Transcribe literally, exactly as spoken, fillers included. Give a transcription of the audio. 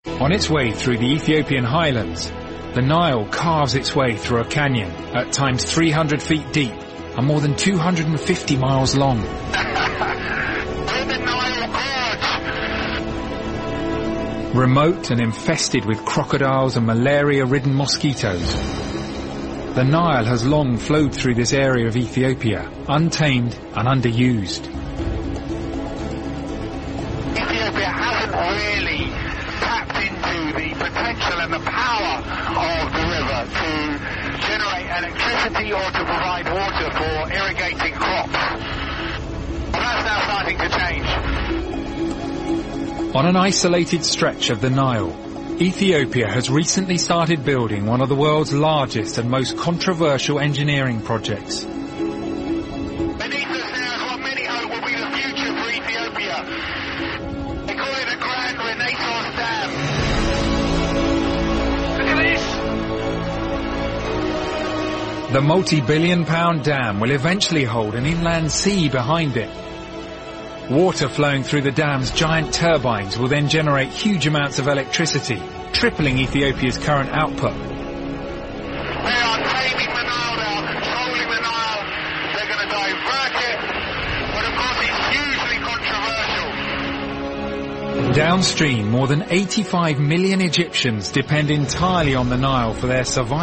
On its way through the Ethiopian highlands, the Nile carves its way through a canyon, at times three hundred feet deep and more than two hundred fifty miles long. Remote and infested with crocodiles and malaria-ridden mosquitoes, the Nile has long flowed through this area of Ethiopia, untamed and underused. Ethiopia hasn't really tapped into the potential and the power of the river to generate electricity or to provide water for irrigating crops. Well, that's now starting to change. On an isolated stretch of the Nile, Ethiopia has recently started building one of the world's largest and most controversial engineering projects. Beneath us now is what many hope will be the future for Ethiopia. They call it a Grand Renaissance Dam. Look at this! The multi-billion pound dam will eventually hold an inland sea behind it. Water flowing through the dam's giant turbines will then generate huge amounts of electricity, tripling Ethiopia's current output. They are taming the Nile now, controlling the Nile. They're going to divert it, but of course it's hugely controversial. Downstream, more than eighty-five million Egyptians depend entirely on the Nile for their survival.